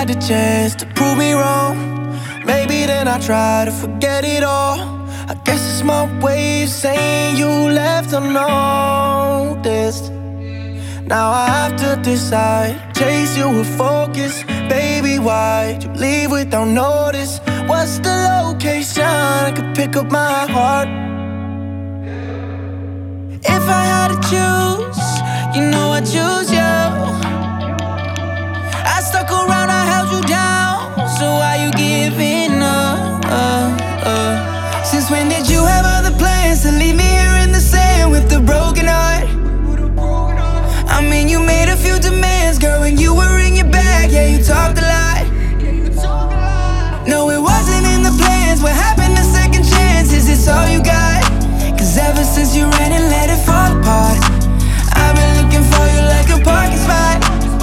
had the chance to prove me wrong, maybe then I try to forget it all. I guess it's my way of saying you left unnoticed. Now I have to decide, chase you with focus. Baby, why'd you leave without notice? What's the location? I could pick up my heart. If I had to choose, you know I'd choose you. I stuck around, I held you down, so why you giving up? Since when did you have other plans to leave me here in the sand with a broken heart? I mean, you made a few demands, girl, when you were in your bag. Yeah, you talked a lot. No, it wasn't in the plans. What happened to second chances? It's all you got. Cause ever since you ran and let it fall apart, I've been looking for you like a parking spot.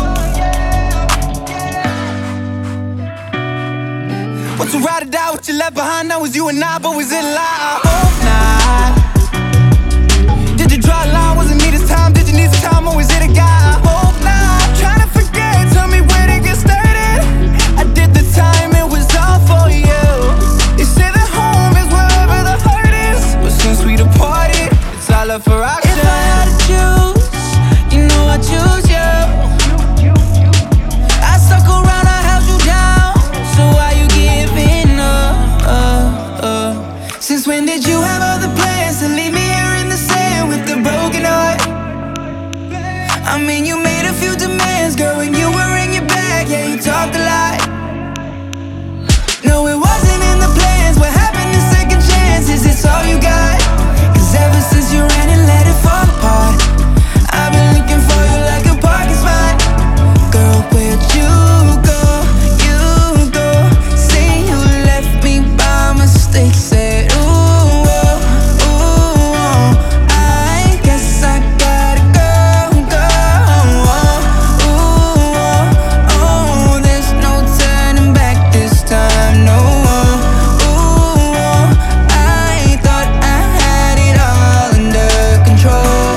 Once you ride it out, what you left behind, that was you and I, but was it a lie? I hope not. Did you draw a line? Was it me this time? Did you need some time, or was it a guy? I hope not. Trying to forget, tell me where to get started. I did the time, it was all for you. You say that home is wherever the heart is, but since we departed, it's all up for option. If I had to choose, you know I'd choose you. I stuck around, I held you down, so why you giving up? Since when did you have other plans to leave me here in the sand with a broken heart? I mean, you made a few demands, girl, when you were in your bag. Yeah, you talked a lot. No, it wasn't in the plans. What happened to second chances? It's all you got. Cause ever since you ran and let it fall apart, I've been looking for you like a parking spot. Girl, where'd you go? You go. Say you left me by mistake. Said, ooh, oh, ooh, oh. I guess I gotta go, go. Oh, ooh, oh, oh. There's no turning back this time, no. Ooh, oh. I thought I had it all under control.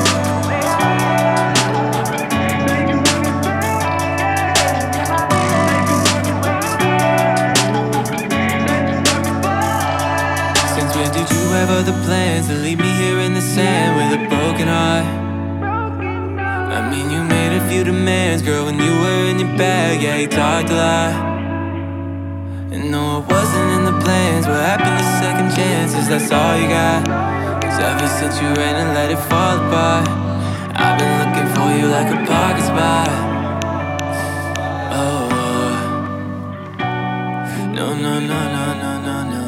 Since when did you have other plans to leave me here in the sand with a broken heart? I mean, you made a few demands, girl, when you were in your bag. Yeah, you talked a lot. And no, it wasn't in the plans. What happened to second chances? That's all you got. Cause ever since you ran and let it fall apart, I've been looking for you like a parking spot. Oh, no, no, no, no, no, no, no.